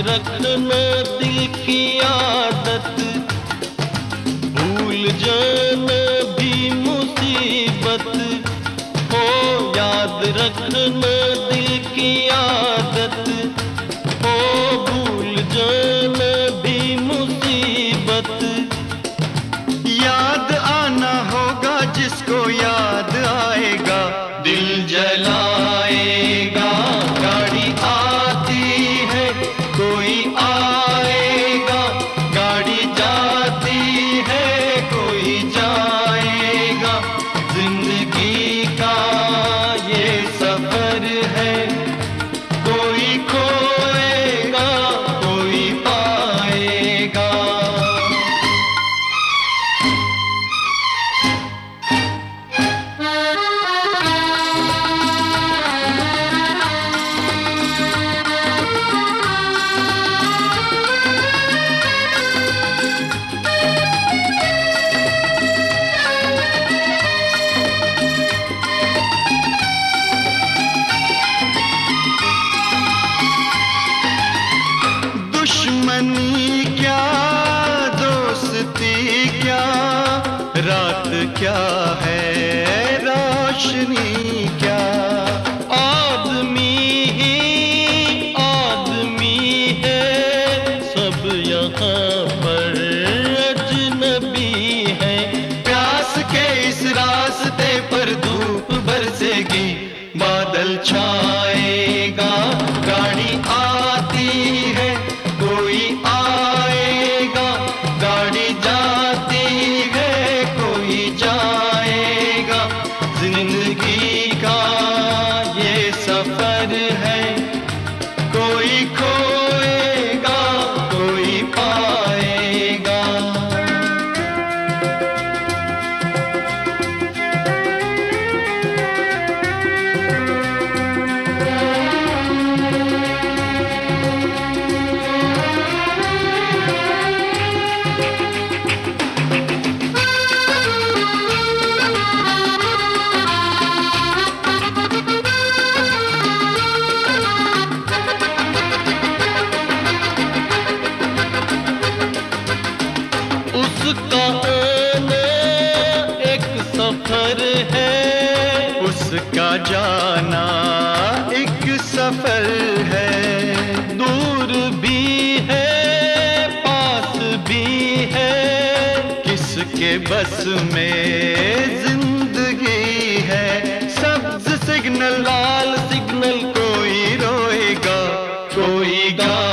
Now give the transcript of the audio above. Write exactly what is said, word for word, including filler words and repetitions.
रखना दिल की आदत, भूल जाना भी मुसीबत हो। याद रखना दिल की आदत हो, भूल जाना भी मुसीबत। याद आना होगा जिसको याद आएगा, दिल जलाएगा। गाड़ी आती है कोई आएगा, गाड़ी जाती है कोई जाएगा। जिंदगी का ये सफर है, कोई खोएगा कोई पाएगा। दुश्मनी क्या दोस्ती क्या, रात क्या है रोशनी क्या। आदमी ही आदमी है, सब यहाँ पर अजनबी है। प्यास के इस रास्ते पर धूप बरसेगी, बादल छाएगा। गाड़ी आती है कोई आएगा, गाड़ी जाती है कोई जाएगा। जिंदगी का ये सफर है, कोई खोएगा कोई पाएगा। उसका आना एक सफर है, उसका जाना एक सफर है। दूर भी है पास भी है, किसके बस में जिंदगी है। सब्ज सिग्नल लाल सिग्नल कोई रोएगा कोई गा